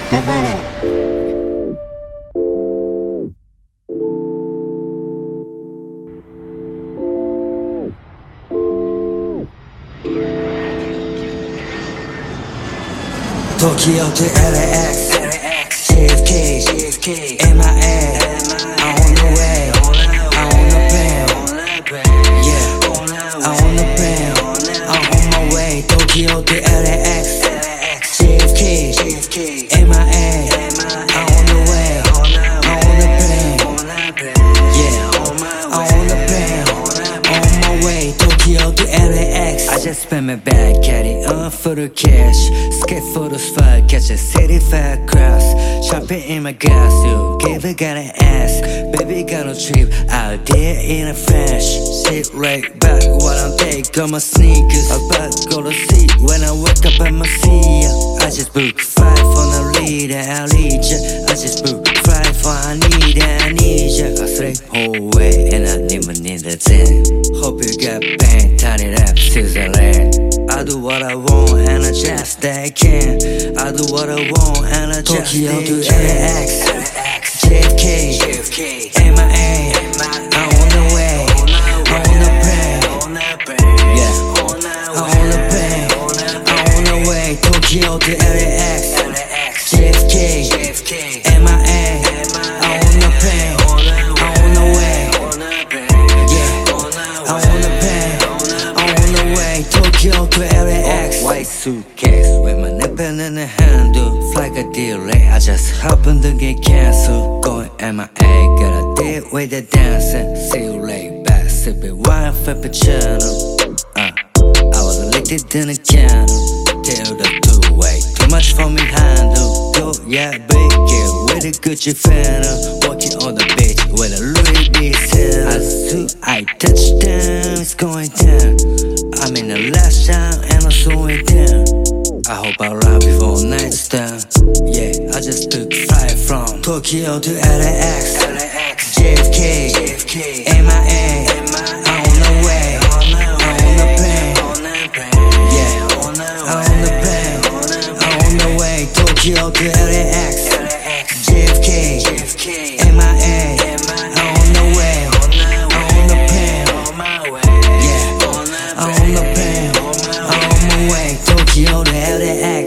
Tokyo to LAX, JFK, MIA, I'm on the way, I'm on the plane, yeah, I'm on the plane, I'm on my way. Tokyo to LAX, JFK, MIA, I'm on the way, I'm on the plane, yeah, I'm on the plane, on my way. Tokyo to LAX. I just spent my bag, carry on for the cash. Skate photos for catch a city fair cross. Shopping in my gas, you give a gotta ask. Baby got no trip out there in a flash. Sit right back while I'm take on my sneakers. About go to sleep when I wake up and I see ya. I just book 5 on the leader, I'll lead ya. I just book 5 for I need ya. I sleep whole way and I never need a 10. Hope you got pain, turn it up, Switzerland. I do what I want and I just that I can. I do what I want and I just Tokyo to LAX, JFK, MIA, I'm on the way, I'm on the plane, yeah, I'm on the plane, I'm on the way. Tokyo to LAX, JFK, MIA, I'm on the plane, I'm on the way, yeah, I'm on the plane, I'm on the way. Tokyo to LAX. White suitcase with my nipple in the handle. Flight got delayed, I just happened to get canceled. Going MIA, got a date with the dancing. See you laid back, sipping wine, frappuccino. I was addicted to the candle. Till the two-way, too much for me handle. Go, yeah, big girl with a Gucci Phantom. Walking on the beach with a Louis V sandal. I touch down, it's going down. I'm in the last time and I'm slowing down. I hope I ride before night's down. Yeah, I just took flight from Tokyo to LAX, JFK, MIA, I'm on the way, I'm on the plane, yeah, I'm on the plane, I'm on the way. Tokyo to LAX, JFK, MIA, I'm on the way, I'm on the plane, yeah, I'm on the plane, I'm on my way. Tokyo to LAX.